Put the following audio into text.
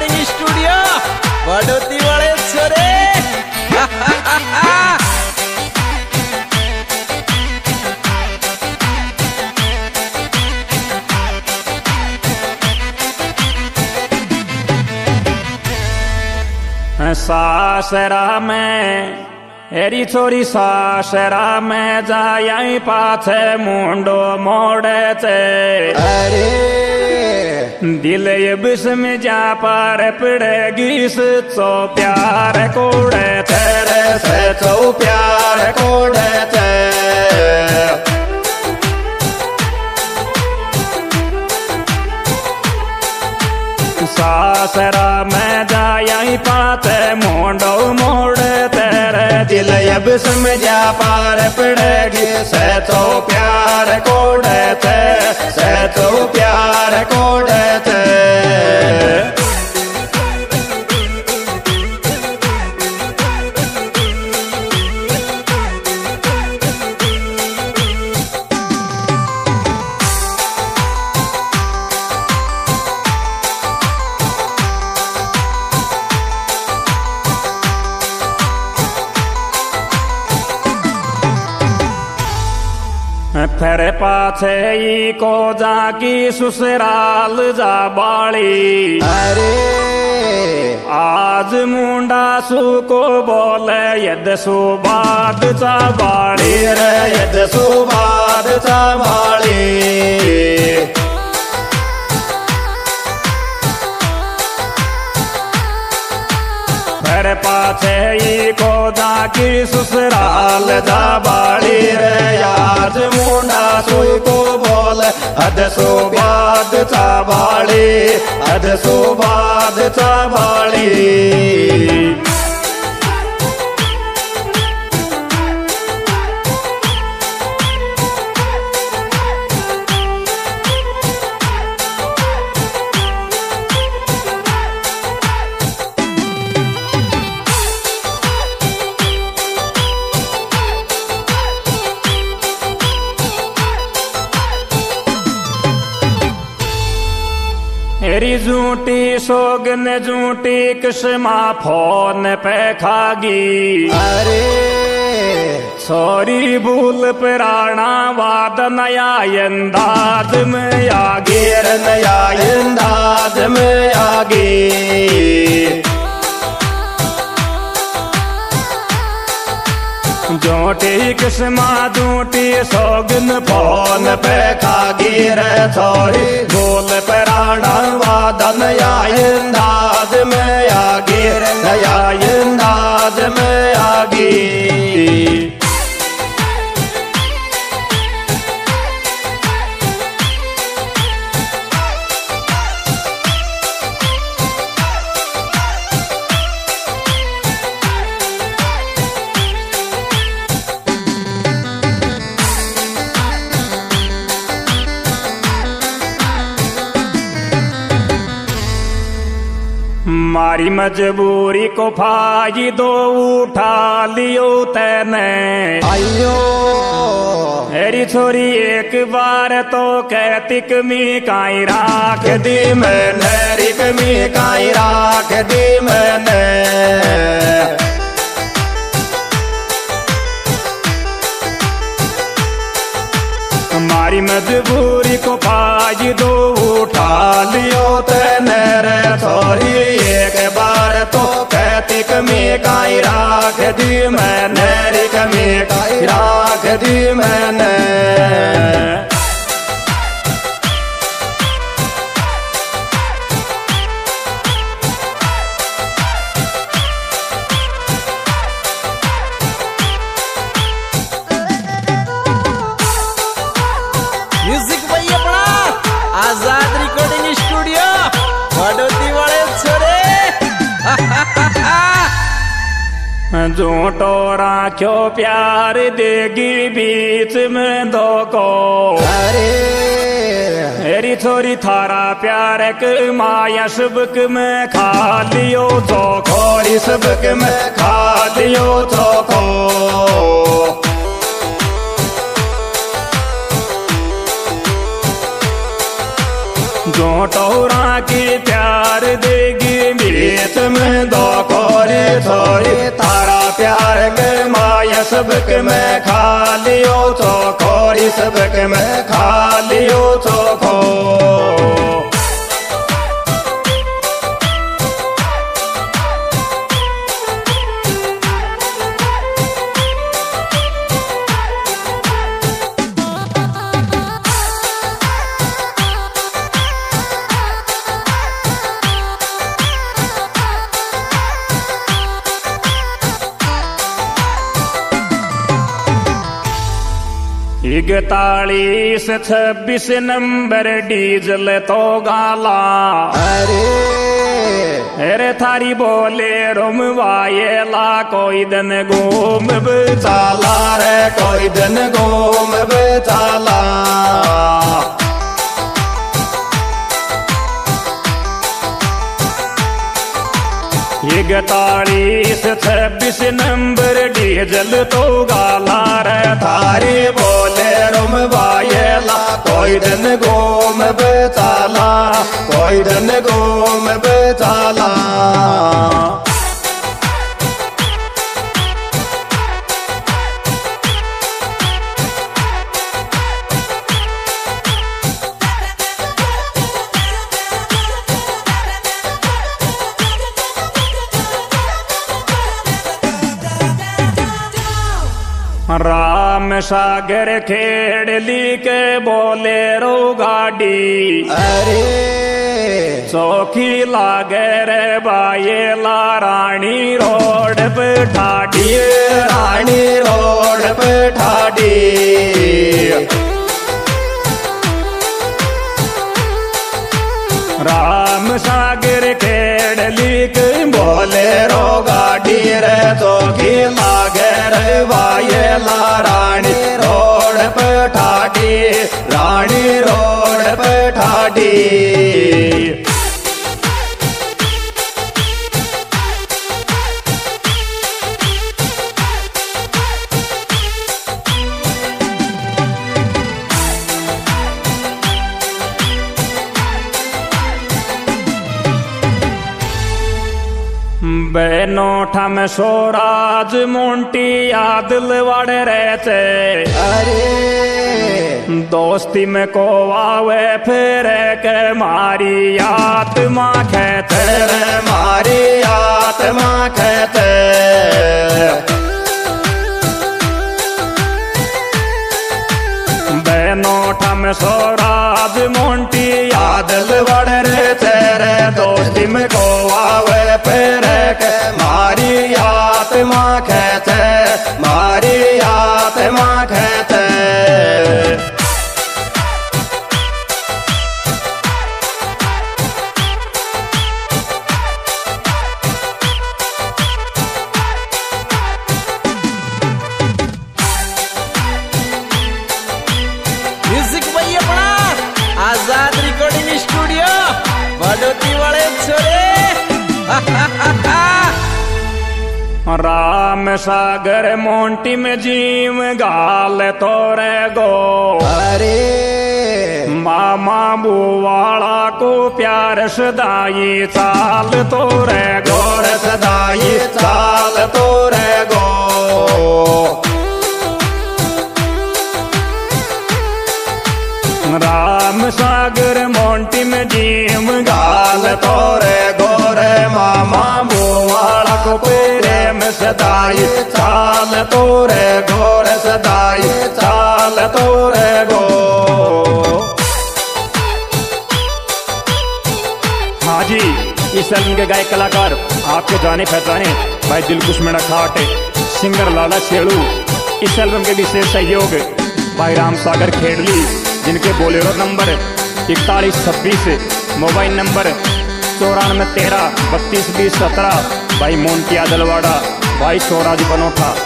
Recording studio बड़ोती वाले छोरे। सासरा में एरी छोरी सासरा में जाई पाछे मुंडो मोड़े चे। अरे दिल ये बिस्म जा पर पड़ेगी सो प्यार कोड़े तेरे से तो प्यार कोड़े चे। सासरा में जाई पाते मोड़ो मोड़े तेरे दिल ये बिस्म जा पार पड़ेगी से तो प्यार कोड़े थे से तो प्यार कोड़े थे। फिर पाछे ई को जाकी ससुराल जा बाड़ी। अरे आज मुंडा सु को बोले यद सुबाद चा बाड़ी रे यद सुबाद चा बाड़ी। फिर पाछे ई को जाकी ससुराल जा बाड़ी रे आज मुंडा सुई को बोल अध सुबाद चा बाड़ी अध सुबाद चा बाड़ी। मेरी झूठी सोगन झूठी किस्मा फोन पे खागी। अरे सॉरी भूल पुराना वाद नया अंदाज में आगे नया अंदाज में आगे। झूठी किस्मा झूठी सोगन फोन पे खागी रे सॉरी भूल पुराना वाद नया अंदाज में आगे नया अंदाज में आगे। मारी मजबूरी को फायदो उठा लियो तैने। आयो मेरी छोरी एक बार तो कहती कमी काई राख दी मैंने री कमी काई राख दी मैंने। हमारी मजबूरी को फायदो उठा लियो तैने रे छोरी एक बार तो कहती कमी काई राख दी मैंने री कमी काई राख दी मैंने। म्यूजिक भाई अपना आजाद रिकॉर्डिंग स्टूडियो बड़ोती वाले छोरे। झूठो राख्यो प्यार देगी बीच में दो को। अरे मेरी छोरी थारा प्यार के माया सबक में खा लियो तो खोरी सबक में खा लियो तो को। झूठो राखी प्यार देगी बीच में दो कोरी थोड़ी तारा प्यार के माया सबक में खा लियो चोखोरी सबक में खा लियो चोखो। इकतालीस 26 नंबर डीजल तो गाला अरे थारी बोले रोम वायेला कोई दिन घूम बेचाला रे कोई दिन घूम बेचाला। 41 26 नंबर डीजल तो गाला रे थारी बोले रोम वायेला कोई दिन घूम बेचाला कोई दिन घूम बेचाला। राम सागर खेड़ली के बोलेरो गाड़ी चौकी लागे रे बायेला रानी रोड पे ठाडी रानी रोड पे ठाडी। राम सागर खेड़ली के बोलेरो गाड़ी रे चौकी लागे रे बायेला रानी रोड पे ठाडी रानी रोड पे ठाडी। बेनोठा में सोराज मोंटी यादल वाड़े रहते दोस्ती में को आवे फिर के मारी आत्मा कहते रे मारी आत्मा कहते। बेनोठा में सोराज मोंटी यादल वाड़े रहते रे दोस्ती में को आवे फिर के मारी आत्मा कहते मारी आत्मा कहते। म्यूजिक भाई अपना आजाद रिकॉर्डिंग स्टूडियो बड़ोती वाले छोरे। राम सागर मोंटी में जीव गाल तोरे गो मामा बुवाड़ा को प्यार सदाई चाल तोरे गोर सदाई चाल तोरे गो। राम सागर मोंटी में जीव गाल तोरे गोरे मामा बुवाड़ा को प्रेम सदाई चाल तोरे गोर सदाई चाल तोरे गो। हाँ जी, इस फिल्म के गायक कलाकार आपके जाने पहचाने भाई दिलकुश मेरा खाट सिंगर लाला शेड़ू। इस एल्बम के विशेष सहयोग भाई राम सागर खेड़ली जिनके बोलेरो नंबर 4126 मोबाइल नंबर 9413 3220 17 भाई मोंटी यादलवाड़ा भाई सोराज बनोठा।